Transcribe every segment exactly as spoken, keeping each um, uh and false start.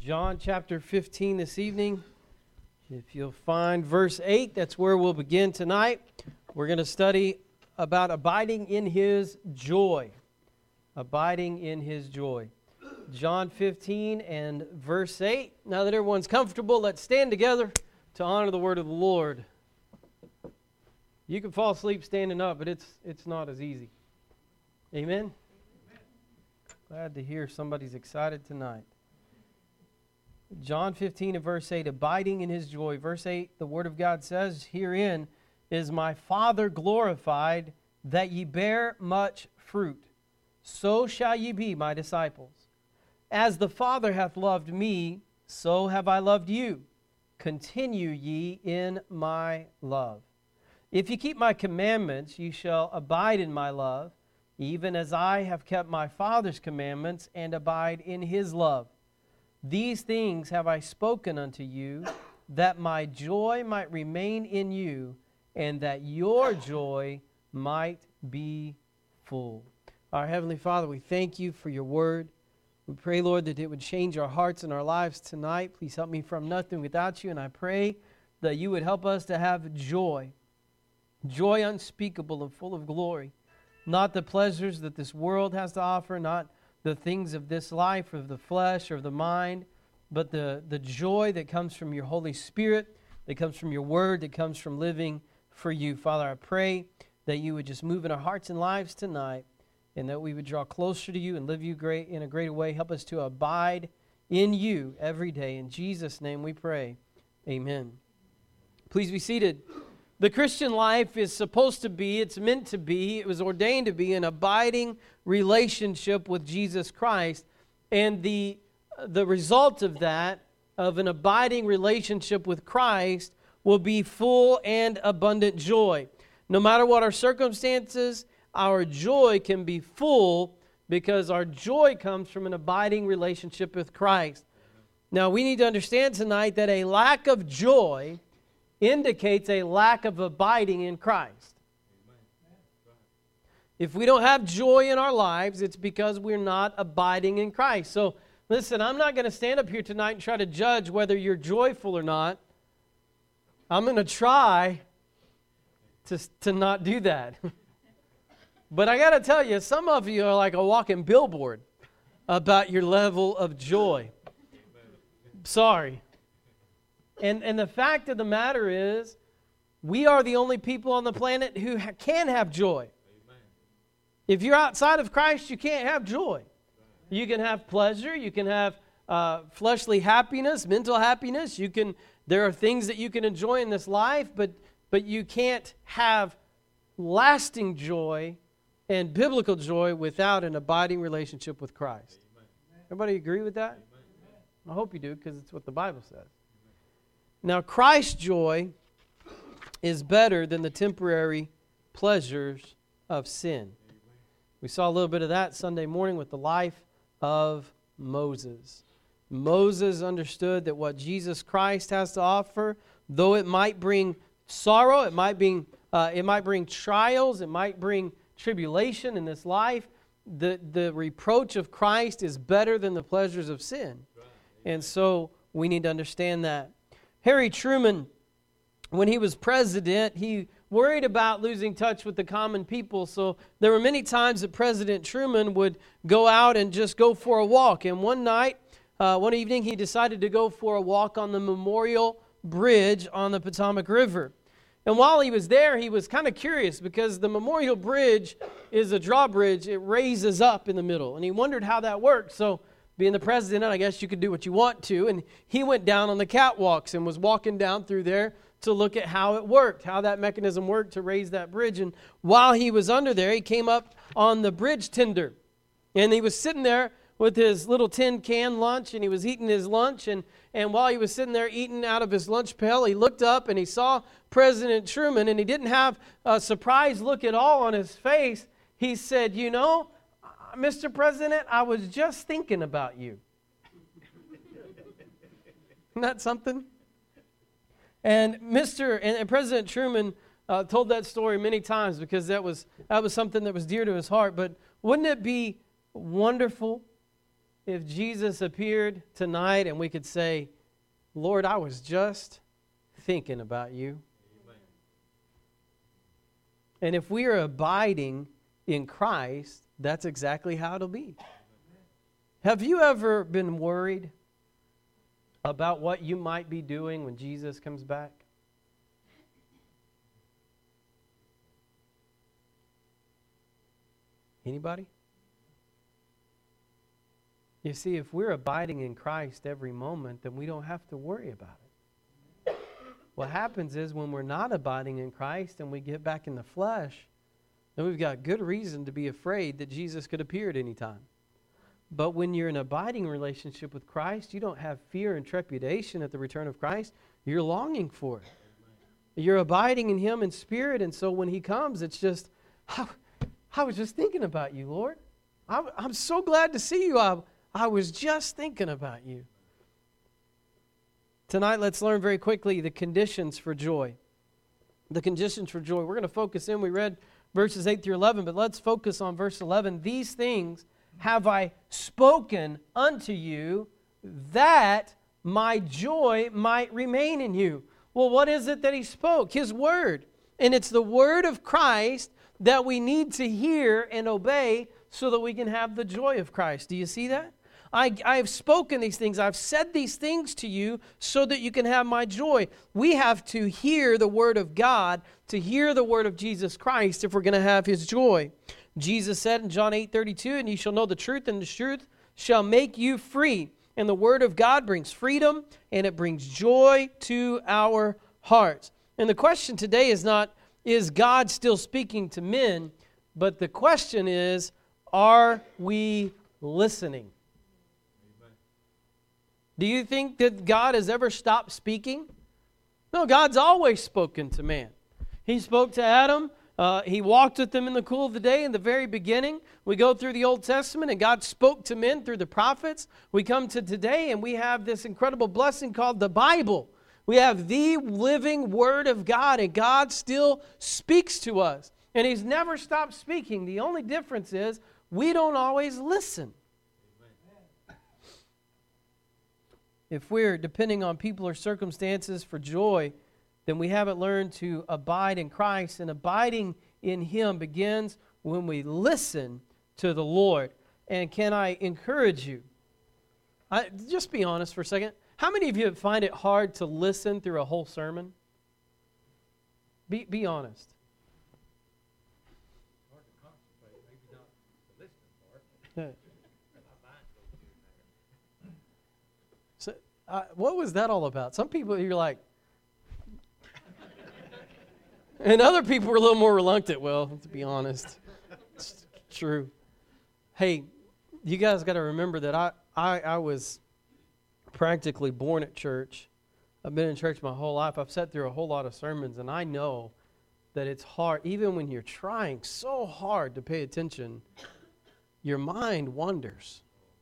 John chapter fifteen this evening. If you'll find verse eight, that's where we'll begin tonight. We're going to study about abiding in His joy. Abiding in His joy. John fifteen and verse eight. Now that everyone's comfortable, let's stand together to honor the word of the Lord. You can fall asleep standing up, but it's it's not as easy. Amen? Glad to hear somebody's excited tonight. John fifteen and verse eight, abiding in His joy. Verse eight, the Word of God says, herein is my Father glorified, that ye bear much fruit. So shall ye be my disciples. As the Father hath loved me, so have I loved you. Continue ye in my love. If ye keep my commandments, ye shall abide in my love, even as I have kept my Father's commandments and abide in His love. These things have I spoken unto you, that my joy might remain in you, and that your joy might be full. Our Heavenly Father, we thank you for your word. We pray, Lord, that it would change our hearts and our lives tonight. Please help me from nothing without you, and I pray that you would help us to have joy, joy unspeakable and full of glory. Not the pleasures that this world has to offer, not the things of this life, or of the flesh, or of the mind, but the, the joy that comes from your Holy Spirit, that comes from your word, that comes from living for you. Father, I pray that you would just move in our hearts and lives tonight, and that we would draw closer to you and live you great in a greater way. Help us to abide in you every day. In Jesus' name we pray. Amen. Please be seated. The Christian life is supposed to be, it's meant to be, it was ordained to be an abiding relationship with Jesus Christ. And the, the result of that, of an abiding relationship with Christ, will be full and abundant joy. No matter what our circumstances, our joy can be full because our joy comes from an abiding relationship with Christ. Now, we need to understand tonight that a lack of joy indicates a lack of abiding in Christ. If we don't have joy in our lives, it's because we're not abiding in Christ. So, listen, I'm not going to stand up here tonight and try to judge whether you're joyful or not. I'm going to try to, to not do that. But I got to tell you, some of you are like a walking billboard about your level of joy. Sorry. And and the fact of the matter is, we are the only people on the planet who ha- can have joy. Amen. If you're outside of Christ, you can't have joy. You can have pleasure, you can have uh, fleshly happiness, mental happiness. You can. There are things that you can enjoy in this life, but but you can't have lasting joy and biblical joy without an abiding relationship with Christ. Amen. Everybody agree with that? Amen. I hope you do, because it's what the Bible says. Now, Christ's joy is better than the temporary pleasures of sin. We saw a little bit of that Sunday morning with the life of Moses. Moses understood that what Jesus Christ has to offer, though it might bring sorrow, it might bring, uh, it might bring trials, it might bring tribulation in this life, the, the reproach of Christ is better than the pleasures of sin. And so we need to understand that. Harry Truman, when he was president, he worried about losing touch with the common people. So there were many times that President Truman would go out and just go for a walk. And one night, uh, one evening, he decided to go for a walk on the Memorial Bridge on the Potomac River. And while he was there, he was kind of curious because the Memorial Bridge is a drawbridge. It raises up in the middle. And he wondered how that worked. So being the president, I guess you could do what you want to. And he went down on the catwalks and was walking down through there to look at how it worked, how that mechanism worked to raise that bridge. And while he was under there, he came up on the bridge tender. And he was sitting there with his little tin can lunch, and he was eating his lunch. And, and while he was sitting there eating out of his lunch pail, he looked up and he saw President Truman, and he didn't have a surprised look at all on his face. He said, you know, Mister President, I was just thinking about you. Isn't that something? And Mister and, and President Truman uh, told that story many times because that was that was something that was dear to his heart. But wouldn't it be wonderful if Jesus appeared tonight and we could say, Lord, I was just thinking about you. Amen. And if we are abiding in Christ, that's exactly how it'll be. Amen. Have you ever been worried about what you might be doing when Jesus comes back? Anybody? You see, if we're abiding in Christ every moment, then we don't have to worry about it. What happens is when we're not abiding in Christ and we get back in the flesh, then we've got good reason to be afraid that Jesus could appear at any time. But when you're in an abiding relationship with Christ, you don't have fear and trepidation at the return of Christ. You're longing for it. You're abiding in Him in spirit, and so when He comes, it's just, I, I was just thinking about you, Lord. I, I'm so glad to see you. I, I was just thinking about you. Tonight, let's learn very quickly the conditions for joy. The conditions for joy. We're going to focus in. We read verses eight through eleven, but let's focus on verse eleven. These things have I spoken unto you, that my joy might remain in you. Well, what is it that He spoke? His word. And it's the word of Christ that we need to hear and obey so that we can have the joy of Christ. Do you see that? I, I have spoken these things. I've said these things to you so that you can have my joy. We have to hear the word of God, to hear the word of Jesus Christ if we're going to have His joy. Jesus said in John eight thirty-two, and ye shall know the truth, and the truth shall make you free. And the word of God brings freedom, and it brings joy to our hearts. And the question today is not, is God still speaking to men? But the question is, are we listening? Do you think that God has ever stopped speaking? No, God's always spoken to man. He spoke to Adam. Uh, he walked with them in the cool of the day in the very beginning. We go through the Old Testament and God spoke to men through the prophets. We come to today and we have this incredible blessing called the Bible. We have the living Word of God, and God still speaks to us. And He's never stopped speaking. The only difference is we don't always listen. If we're depending on people or circumstances for joy, then we haven't learned to abide in Christ. And abiding in Him begins when we listen to the Lord. And can I encourage you? I, just be honest for a second. How many of you find it hard to listen through a whole sermon? Be, be honest. Hard to concentrate, maybe not the listening part. So, uh, what was that all about? Some people, you're like, and other people were a little more reluctant. Well, to be honest, it's true. Hey, you guys got to remember that I, I, I was practically born at church. I've been in church my whole life. I've sat through a whole lot of sermons, and I know that it's hard, even when you're trying so hard to pay attention, your mind wanders.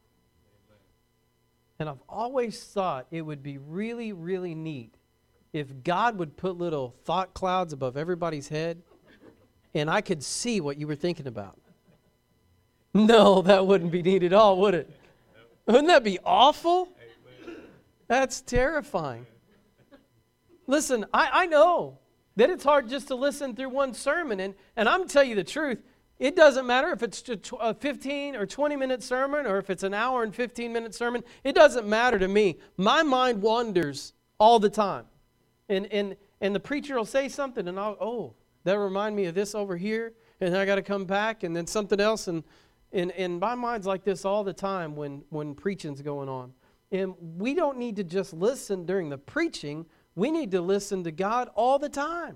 And I've always thought it would be really, really neat if God would put little thought clouds above everybody's head and I could see what you were thinking about. No, that wouldn't be neat at all, would it? Wouldn't that be awful? That's terrifying. Listen, I, I know that it's hard just to listen through one sermon, and, and I'm telling you the truth. It doesn't matter if it's a fifteen or twenty minute sermon or if it's an hour and fifteen minute sermon. It doesn't matter to me. My mind wanders all the time. And and and the preacher will say something and I'll, oh, that remind me of this over here. And then I got to come back and then something else. And, and, and my mind's like this all the time when, when preaching's going on. And we don't need to just listen during the preaching. We need to listen to God all the time.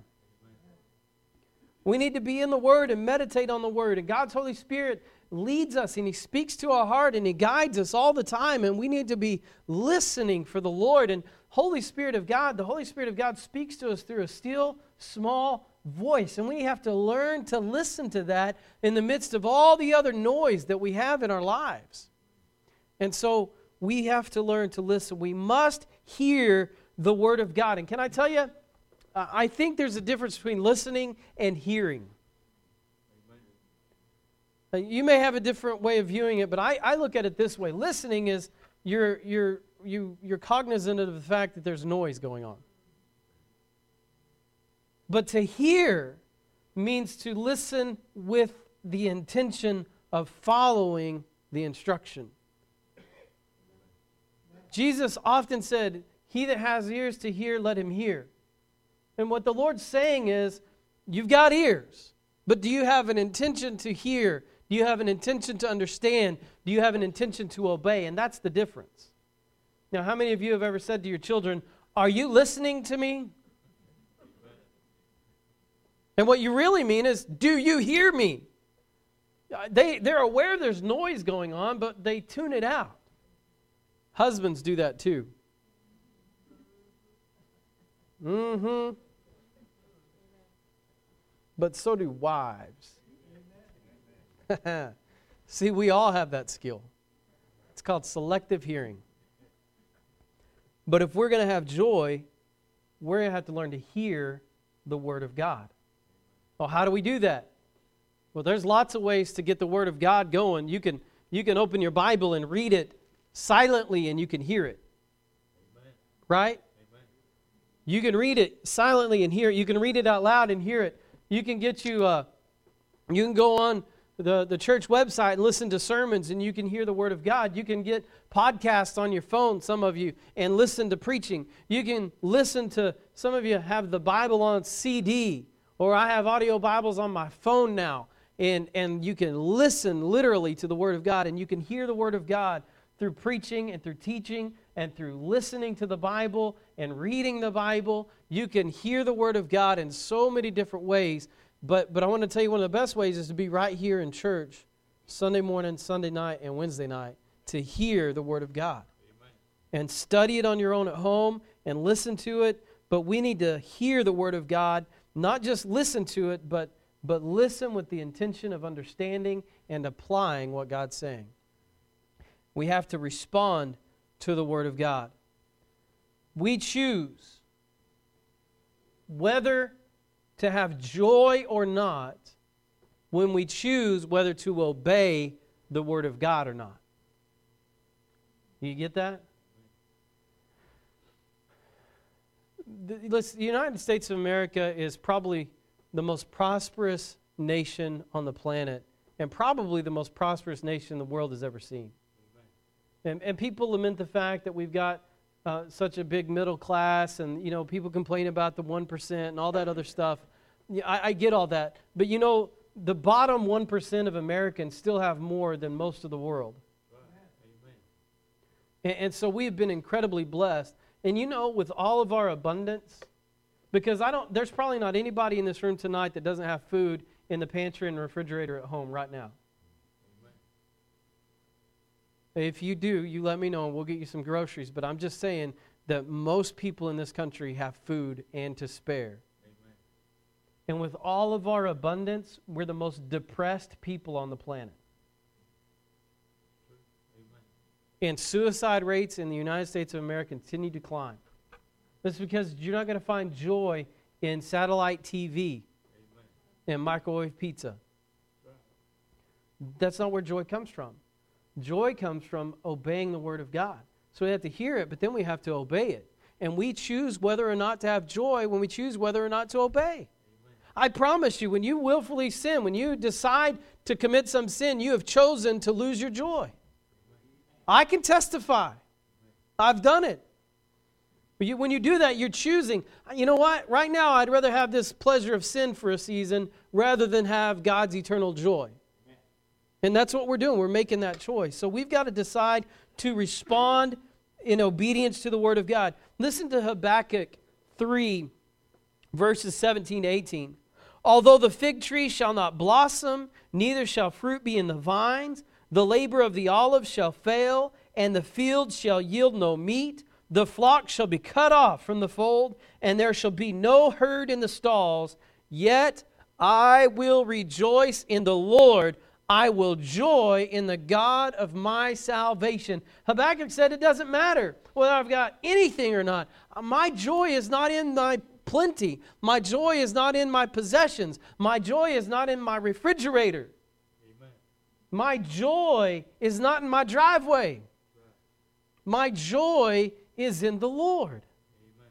We need to be in the Word and meditate on the Word. And God's Holy Spirit leads us and He speaks to our heart and He guides us all the time. And we need to be listening for the Lord. And Holy Spirit of God, the Holy Spirit of God speaks to us through a still, small voice. And we have to learn to listen to that in the midst of all the other noise that we have in our lives. And so we have to learn to listen. We must hear the Word of God. And can I tell you, I think there's a difference between listening and hearing. Uh, You may have a different way of viewing it, but I, I look at it this way. Listening is you're, you're, you, you're cognizant of the fact that there's noise going on. But to hear means to listen with the intention of following the instruction. Jesus often said, "He that has ears to hear, let him hear." And what the Lord's saying is, you've got ears, but do you have an intention to hear? Do you have an intention to understand? Do you have an intention to obey? And that's the difference. Now, how many of you have ever said to your children, "Are you listening to me?" And what you really mean is, "Do you hear me?" They, they're aware there's noise going on, but they tune it out. Husbands do that too. Mm-hmm. But so do wives. See, we all have that skill. It's called selective hearing. But if we're going to have joy, we're going to have to learn to hear the Word of God. Well, how do we do that? Well, there's lots of ways to get the Word of God going. You can, you can open your Bible and read it silently and you can hear it. Amen. Right? Amen. You can read it silently and hear it. You can read it out loud and hear it. You can get you, uh, you can go on the, the church website and listen to sermons and you can hear the Word of God. You can get podcasts on your phone, some of you, and listen to preaching. You can listen to, some of you have the Bible on C D, or I have audio Bibles on my phone now, and, and you can listen literally to the Word of God, and you can hear the Word of God through preaching and through teaching and through listening to the Bible and reading the Bible. You can hear the Word of God in so many different ways. But but I want to tell you one of the best ways is to be right here in church Sunday morning, Sunday night, and Wednesday night to hear the Word of God. Amen. And study it on your own at home and listen to it. But we need to hear the Word of God, not just listen to it, but, but listen with the intention of understanding and applying what God's saying. We have to respond to the Word of God. We choose whether to have joy or not when we choose whether to obey the Word of God or not. You get that? The, listen, the United States of America is probably the most prosperous nation on the planet and probably the most prosperous nation the world has ever seen. And, and people lament the fact that we've got uh, such a big middle class, and you know people complain about the one percent and all that other stuff. Yeah, I, I get all that, but you know the bottom one percent of Americans still have more than most of the world. Right. And, and so we have been incredibly blessed. And you know, with all of our abundance, because I don't, there's probably not anybody in this room tonight that doesn't have food in the pantry and refrigerator at home right now. If you do, you let me know and we'll get you some groceries. But I'm just saying that most people in this country have food and to spare. Amen. And with all of our abundance, we're the most depressed people on the planet. Amen. And suicide rates in the United States of America continue to climb. That's because you're not going to find joy in satellite T V. Amen. And microwave pizza. Right. That's not where joy comes from. Joy comes from obeying the Word of God. So we have to hear it, but then we have to obey it. And we choose whether or not to have joy when we choose whether or not to obey. Amen. I promise you, when you willfully sin, when you decide to commit some sin, you have chosen to lose your joy. Amen. I can testify. I've done it. But you, when you do that, you're choosing, you know what? Right now, I'd rather have this pleasure of sin for a season rather than have God's eternal joy. And that's what we're doing. We're making that choice. So we've got to decide to respond in obedience to the Word of God. Listen to Habakkuk three, verses seventeen to eighteen. Although the fig tree shall not blossom, neither shall fruit be in the vines, the labor of the olive shall fail, and the field shall yield no meat. The flock shall be cut off from the fold, and there shall be no herd in the stalls. Yet I will rejoice in the Lord. I will joy in the God of my salvation. Habakkuk said it doesn't matter whether I've got anything or not. My joy is not in my plenty. My joy is not in my possessions. My joy is not in my refrigerator. Amen. My joy is not in my driveway. My joy is in the Lord. Amen.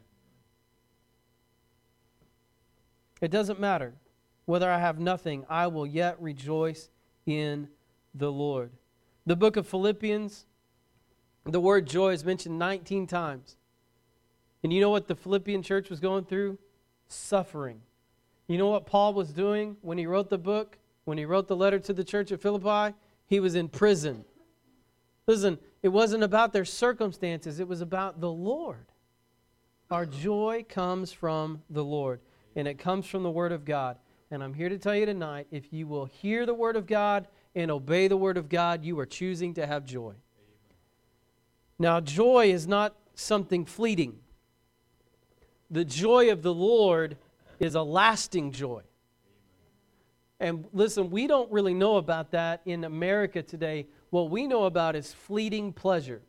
It doesn't matter whether I have nothing, I will yet rejoice in the Lord. The book of Philippians, the word joy is mentioned nineteen times. And you know what the Philippian church was going through? Suffering. You know what Paul was doing when he wrote the book? When he wrote the letter to the church at Philippi? He was in prison. Listen, it wasn't about their circumstances. It was about the Lord. Our joy comes from the Lord. And it comes from the Word of God. And I'm here to tell you tonight, if you will hear the Word of God and obey the Word of God, you are choosing to have joy. Now, joy is not something fleeting. The joy of the Lord is a lasting joy. And listen, we don't really know about that in America today. What we know about is fleeting pleasure.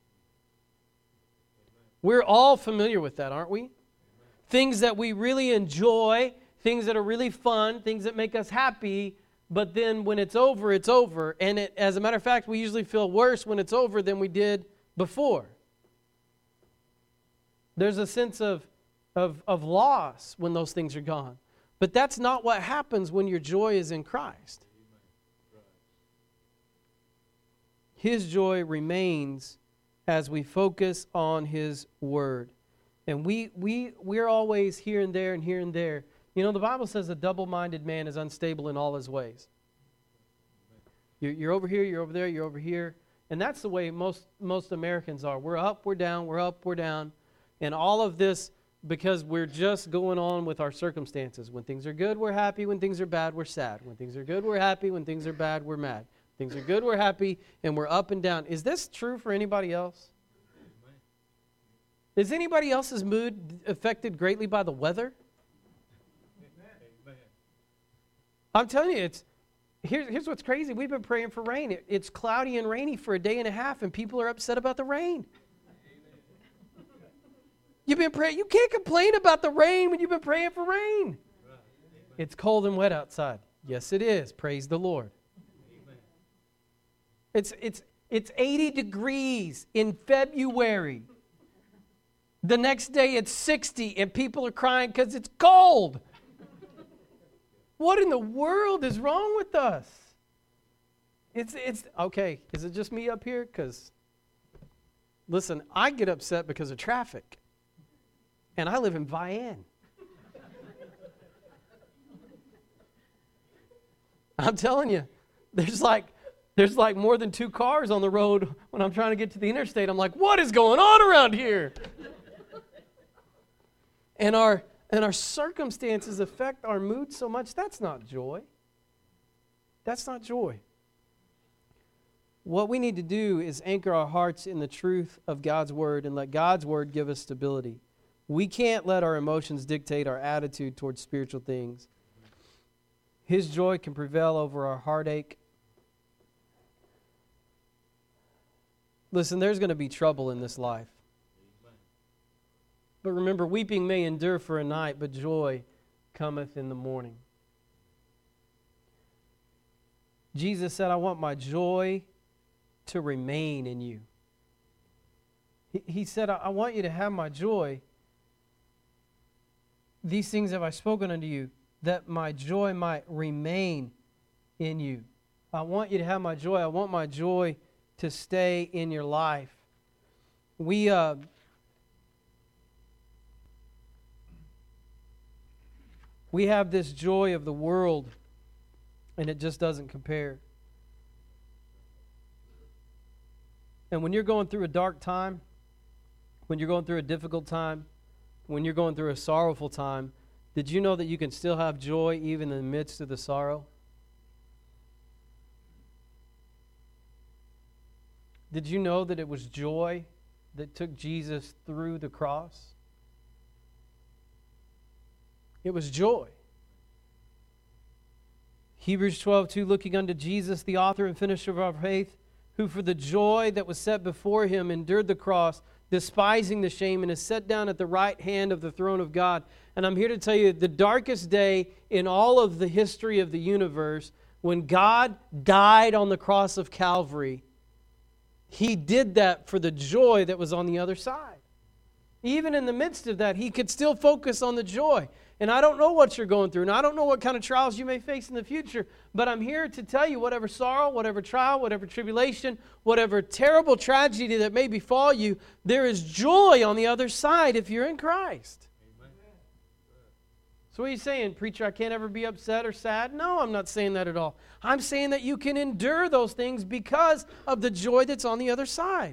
We're all familiar with that, aren't we? Things that we really enjoy, things that are really fun, things that make us happy, but then when it's over, it's over. And it, as a matter of fact, we usually feel worse when it's over than we did before. There's a sense of, of, of loss when those things are gone. But that's not what happens when your joy is in Christ. His joy remains as we focus on His Word. And we, we, we're always here and there and here and there. You know, the Bible says a double-minded man is unstable in all his ways. You're, you're over here, you're over there, you're over here. And that's the way most, most Americans are. We're up, we're down, we're up, we're down. And all of this because we're just going on with our circumstances. When things are good, we're happy. When things are bad, we're sad. When things are good, we're happy. When things are bad, we're mad. Things are good, we're happy, and we're up and down. Is this true for anybody else? Is anybody else's mood affected greatly by the weather? I'm telling you, it's here's, here's what's crazy. We've been praying for rain. It, it's cloudy and rainy for a day and a half, and people are upset about the rain. You've been praying. You can't complain about the rain when you've been praying for rain. It's cold and wet outside. Yes, it is. Praise the Lord. It's it's it's eighty degrees in February. The next day it's sixty, and people are crying because it's cold. What in the world is wrong with us? It's it's okay. Is it just me up here? Because listen, I get upset because of traffic, and I live in Vian. I'm telling you, there's like there's like more than two cars on the road when I'm trying to get to the interstate. I'm like, what is going on around here? And our and our circumstances affect our mood so much. That's not joy. That's not joy. What we need to do is anchor our hearts in the truth of God's Word and let God's Word give us stability. We can't let our emotions dictate our attitude towards spiritual things. His joy can prevail over our heartache. Listen, there's going to be trouble in this life. But remember, weeping may endure for a night, but joy cometh in the morning. Jesus said, I want my joy to remain in you. He, he said, I, I want you to have my joy. These things have I spoken unto you, that my joy might remain in you. I want you to have my joy. I want my joy to stay in your life. We... Uh, We have this joy of the world, and it just doesn't compare. And when you're going through a dark time, when you're going through a difficult time, when you're going through a sorrowful time, did you know that you can still have joy even in the midst of the sorrow? Did you know that it was joy that took Jesus through the cross? It was joy. Hebrews twelve two, looking unto Jesus, the author and finisher of our faith, who for the joy that was set before him endured the cross, despising the shame, and is set down at the right hand of the throne of God. And I'm here to tell you, the darkest day in all of the history of the universe when God died on the cross of Calvary, He did that for the joy that was on the other side. Even in the midst of that, He could still focus on the joy. And I don't know what you're going through, and I don't know what kind of trials you may face in the future, but I'm here to tell you whatever sorrow, whatever trial, whatever tribulation, whatever terrible tragedy that may befall you, there is joy on the other side if you're in Christ. Amen. So what are you saying, preacher, I can't ever be upset or sad? No, I'm not saying that at all. I'm saying that you can endure those things because of the joy that's on the other side.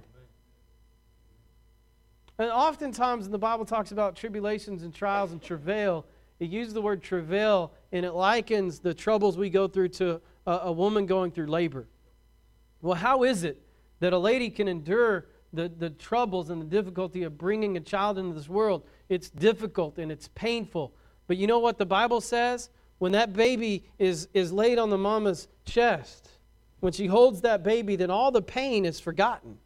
And oftentimes when the Bible talks about tribulations and trials and travail, it uses the word travail, and it likens the troubles we go through to a, a woman going through labor. Well, how is it that a lady can endure the, the troubles and the difficulty of bringing a child into this world? It's difficult and it's painful. But you know what the Bible says? When that baby is, is laid on the mama's chest, when she holds that baby, then all the pain is forgotten.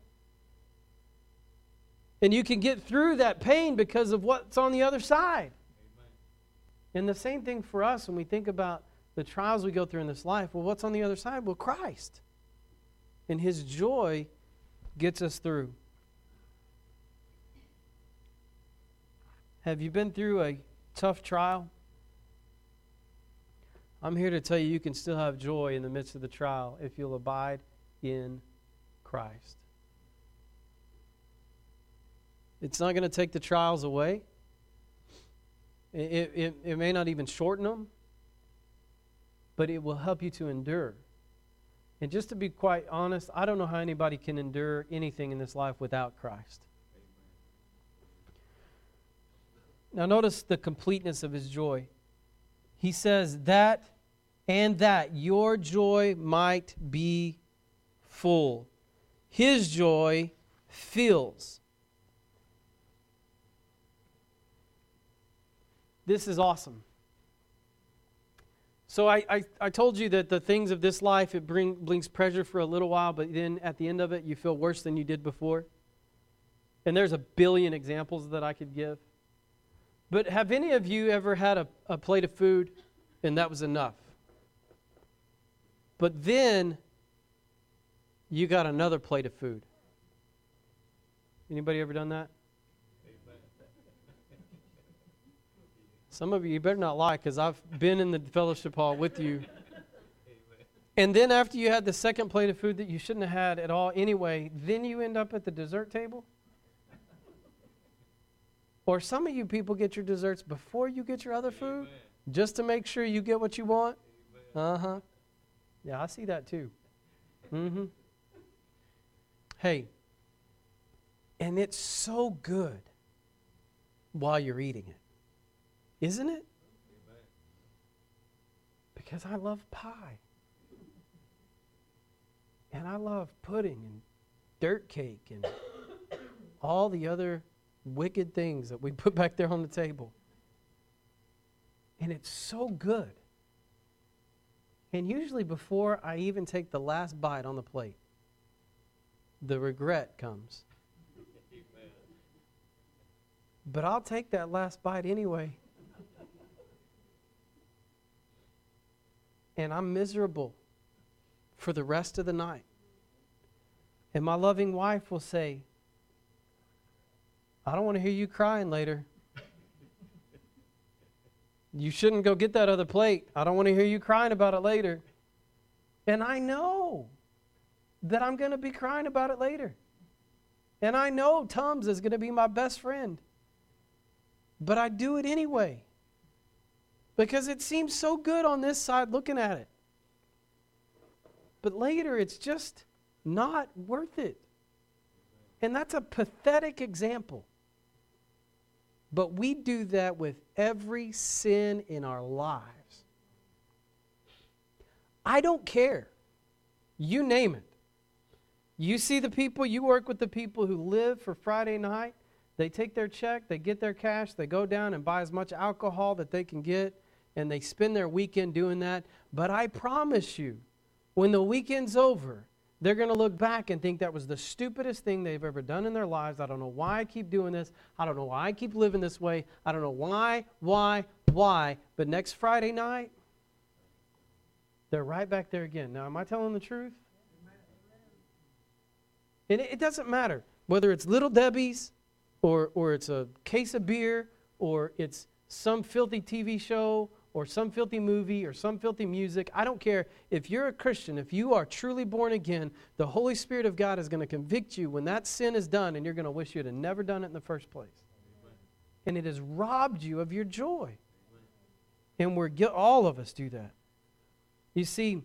And you can get through that pain because of what's on the other side. And the same thing for us when we think about the trials we go through in this life. Well, what's on the other side? Well, Christ. And His joy gets us through. Have you been through a tough trial? I'm here to tell you you can still have joy in the midst of the trial if you'll abide in Christ. It's not going to take the trials away. It, it, it may not even shorten them, but it will help you to endure. And just to be quite honest, I don't know how anybody can endure anything in this life without Christ. Now notice the completeness of His joy. He says that and that your joy might be full. His joy fills. This is awesome. So I, I, I told you that the things of this life, it bring, brings pleasure for a little while, but then at the end of it, you feel worse than you did before. And there's a billion examples that I could give. But have any of you ever had a, a plate of food and that was enough? But then you got another plate of food. Anybody ever done that? Some of you, you better not lie, because I've been in the fellowship hall with you. And then after you had the second plate of food that you shouldn't have had at all anyway, then you end up at the dessert table? Or some of you people get your desserts before you get your other food, Amen. Just to make sure you get what you want? Amen. Uh-huh. Yeah, I see that too. Mm-hmm. Hey, and it's so good while you're eating it. Isn't it? Amen. Because I love pie. And I love pudding and dirt cake and all the other wicked things that we put back there on the table. And it's so good. And usually before I even take the last bite on the plate, the regret comes. Amen. But I'll take that last bite anyway. And I'm miserable for the rest of the night. And my loving wife will say, I don't want to hear you crying later. You shouldn't go get that other plate. I don't want to hear you crying about it later. And I know that I'm going to be crying about it later. And I know Tums is going to be my best friend. But I do it anyway. Because it seems so good on this side looking at it. But later, it's just not worth it. And that's a pathetic example. But we do that with every sin in our lives. I don't care. You name it. You see the people, you work with the people who live for Friday night. They take their check, they get their cash, they go down and buy as much alcohol that they can get. And they spend their weekend doing that. But I promise you, when the weekend's over, they're going to look back and think that was the stupidest thing they've ever done in their lives. I don't know why I keep doing this. I don't know why I keep living this way. I don't know why, why, why. But next Friday night, they're right back there again. Now, am I telling the truth? And it, it doesn't matter whether it's Little Debbie's or, or it's a case of beer or it's some filthy T V show or some filthy movie or some filthy music. I don't care. If you're a Christian, if you are truly born again, the Holy Spirit of God is going to convict you when that sin is done, and you're going to wish you had never done it in the first place. Amen. And it has robbed you of your joy. Amen. And we're all of us do that. You see,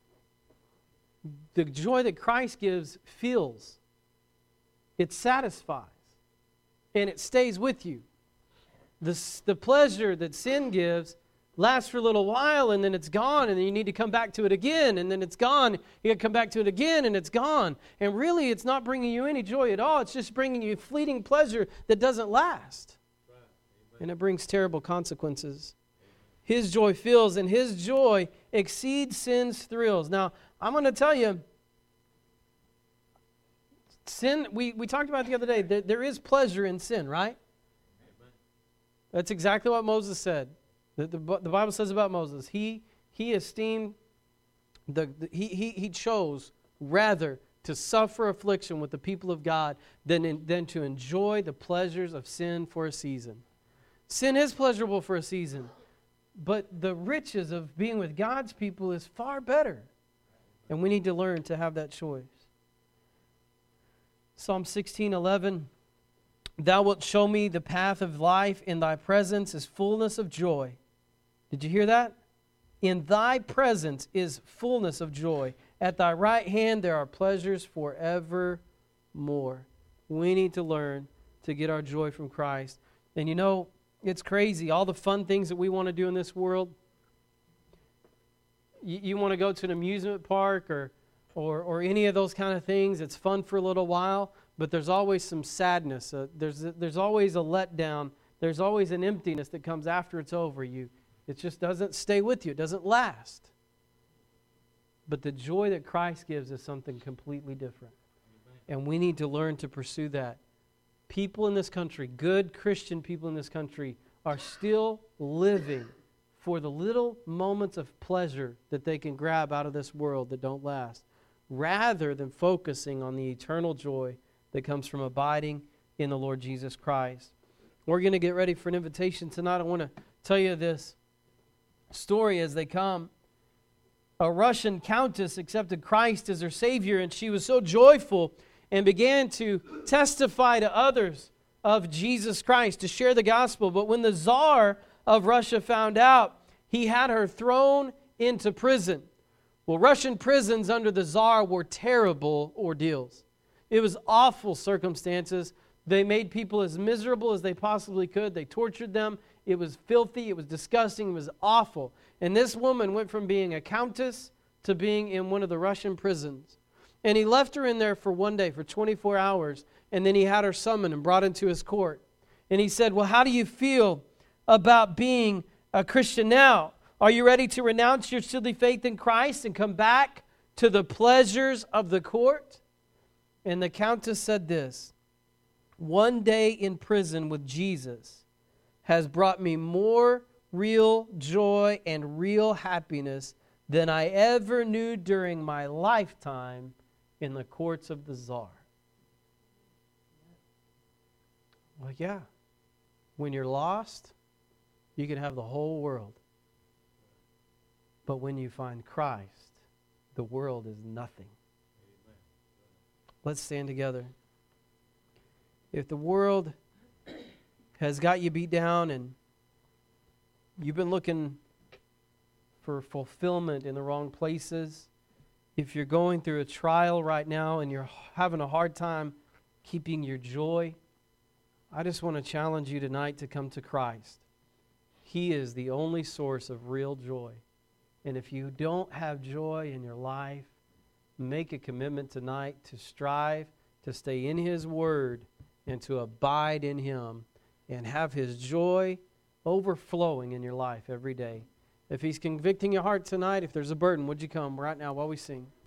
the joy that Christ gives fills. It satisfies. And it stays with you. The, the pleasure that sin gives lasts for a little while, and then it's gone, and then you need to come back to it again, and then it's gone. You got to come back to it again, and it's gone. And really, it's not bringing you any joy at all. It's just bringing you fleeting pleasure that doesn't last. Right. And it brings terrible consequences. Amen. His joy fills, and His joy exceeds sin's thrills. Now, I'm going to tell you, sin, we, we talked about it the other day, that there is pleasure in sin, right? Amen. That's exactly what Moses said. The, the, the Bible says about Moses, he he esteemed, the, the he, he he chose rather to suffer affliction with the people of God than, in, than to enjoy the pleasures of sin for a season. Sin is pleasurable for a season, but the riches of being with God's people is far better. And we need to learn to have that choice. Psalm sixteen eleven, Thou wilt show me the path of life. In Thy presence is fullness of joy. Did you hear that? In Thy presence is fullness of joy. At Thy right hand there are pleasures forevermore. We need to learn to get our joy from Christ. And you know, it's crazy. All the fun things that we want to do in this world. You, you want to go to an amusement park or, or, or any of those kind of things. It's fun for a little while, but there's always some sadness. Uh, there's, there's always a letdown. There's always an emptiness that comes after it's over. You It just doesn't stay with you. It doesn't last. But the joy that Christ gives is something completely different. And we need to learn to pursue that. People in this country, good Christian people in this country, are still living for the little moments of pleasure that they can grab out of this world that don't last, rather than focusing on the eternal joy that comes from abiding in the Lord Jesus Christ. We're going to get ready for an invitation tonight. I want to tell you this story as they come. A Russian countess accepted Christ as her Savior, and she was so joyful and began to testify to others of Jesus Christ, to share the gospel. But when the Tsar of Russia found out, he had her thrown into prison. Well, Russian prisons under the Tsar were terrible ordeals. It was awful circumstances. They made people as miserable as they possibly could. They tortured them. It was filthy. It was disgusting. It was awful. And this woman went from being a countess to being in one of the Russian prisons. And he left her in there for one day, for twenty-four hours. And then he had her summoned and brought into his court. And he said, well, how do you feel about being a Christian now? Are you ready to renounce your silly faith in Christ and come back to the pleasures of the court? And the countess said this, one day in prison with Jesus has brought me more real joy and real happiness than I ever knew during my lifetime in the courts of the Tsar. Well, yeah. When you're lost, you can have the whole world. But when you find Christ, the world is nothing. Let's stand together. If the world has got you beat down and you've been looking for fulfillment in the wrong places, if you're going through a trial right now and you're having a hard time keeping your joy, I just want to challenge you tonight to come to Christ. He is the only source of real joy. And if you don't have joy in your life, make a commitment tonight to strive to stay in His Word and to abide in Him and have His joy overflowing in your life every day. If He's convicting your heart tonight, if there's a burden, would you come right now while we sing?